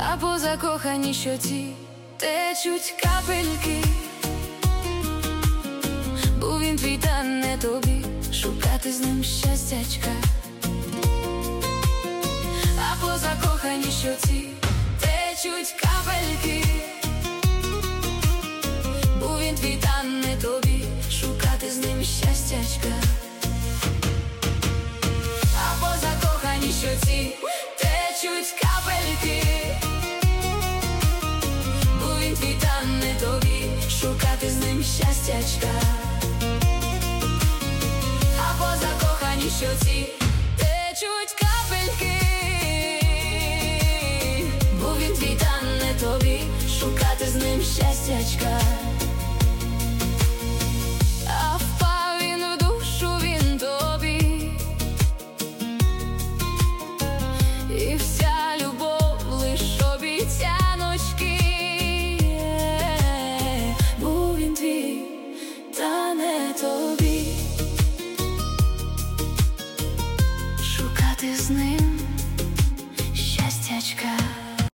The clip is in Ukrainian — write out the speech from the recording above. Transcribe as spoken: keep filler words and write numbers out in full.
а по закоханій щоці течуть капельки. Був він твій, та не тобі, шукати з ним щастячка. А по закоханій щоці течуть капельки. Був він твій, та не тобі, шукати з ним щастячка. А по закоханій щоці течуть капельки. Був він твій, та не тобі, шукати з ним щастячка. А по закоханій щоці течуть капельки. Був він твій, та не тобі, шукати з ним щастячка. А впав він в душу, він тобі, і вся любов лиш обіцяночки. Був він твій, та не тобі, шукати з ним